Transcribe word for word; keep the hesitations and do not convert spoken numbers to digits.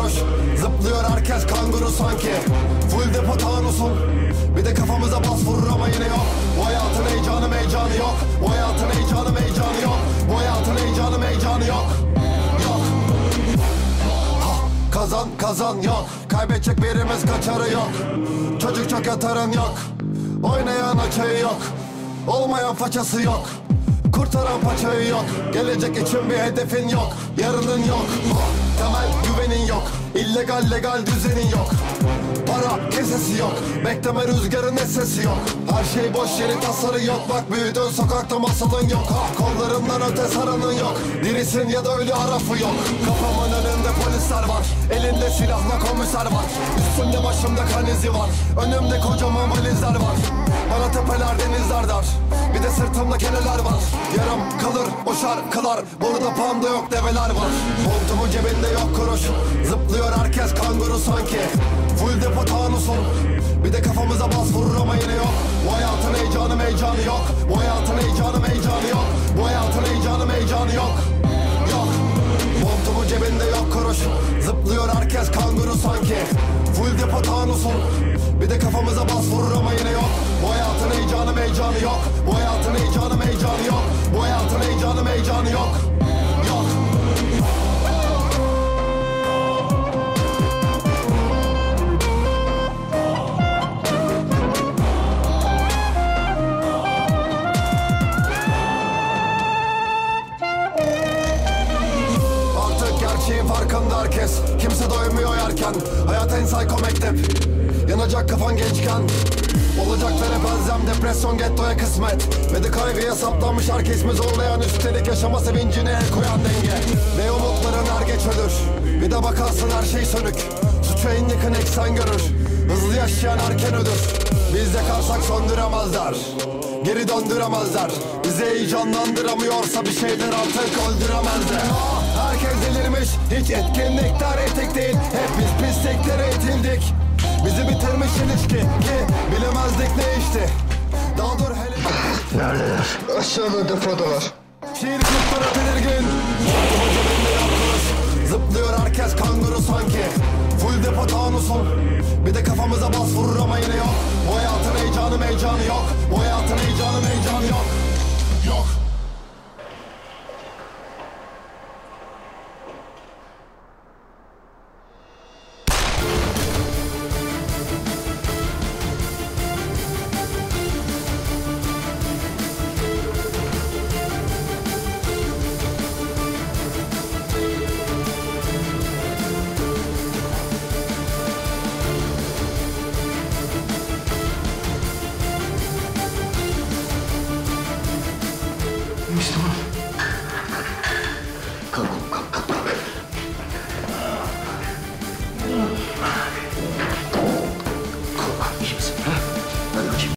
kuruş. Zıplıyor herkes kanguru sanki. Full depo tanusun. Bir de kafamıza bas vurur ama yine yok. Bu hayatın heyecanı meycanı yok. Bu hayatın heyecanı meycanı yok. Bu hayatın heyecanı meycanı yok. Yok. Ha, kazan kazan yok. Kaybedecek birimiz kaçarı yok. Çocuk çok yatarın yok. Oynayan açayı yok. Olmayan façası yok. Kurtaran paçayı yok. Gelecek için bir hedefin yok. Yarının yok. Temel güvenin yok. İllegal legal düzenin yok. Para kesesi yok. Bekleme rüzgarın sesi yok. Her şey boş yeri tasarı yok. Bak büyüdün sokakta masalın yok. Ha, kollarından öte saranın yok. Dirisin ya da ölü harafı yok. Kafamın önünde polisler var. Elinde silahla komiser var. Üstümde başımda kan izi var. Önümde kocaman valizler var. Bana tepeler denizler dar. Bir de sırtımda keneler var. Yarım kalır o şarkılar. Burada panda yok develer var. Montumun cebinde yok kuruş. Zıplıyor herkes kanguru sanki. Full depo tanusun. Bir de kafamıza bas vurur ama yine yok. Bu hayatın heyecanı meycanı yok. Bu hayatın heyecanı meycanı yok. Bu hayatın heyecanı meycanı yok. Yok. Montumun cebinde yok kuruş. Zıplıyor herkes kanguru sanki. Full depo tanusun. Bir de kafamıza bas vurur ama yine yok. Bu hayatın heyecanı meycanı yok. Bu hayatın heyecanı meycanı yok. Bu hayatın heyecanı meycanı yok. Yok. Artık gerçeğin farkında herkes. Kimse doymuyor yerken. Hayat en psycho mektep. Yanacak kafan gençken. Olacaklara benzem depresyon gettoya kısmet. Ve de kaygıya saplanmış herkes mi zorlayan. Üstelik yaşama sevincine el koyan denge. Ve umutların er geç ölür. Bir de bakarsın her şey sönük. Suçu en yakın eksen görür. Hızlı yaşayan erken ölür. Biz yakarsak söndüremezler. Geri döndüremezler. Bizi heyecanlandıramıyorsa bir şeyler artık öldüremezler. Ah, herkes delirmiş. Hiç etkinlikler etik değil. Hep biz pisliklere itildik. Bizi bitirmiş ilişki ki bilemezdik ne işti. Daha dur hele. Neredeler? Aşağıda depodalar. Şiir kutlara tedirgin. Zıplıyor herkes kanguru sanki. Full depo tanusun. Bir de kafamıza bas vurur ama yine yok. Bu hayatın heyecanı meycanı yok. Bu hayatın heyecanı meycanı yok. Yok.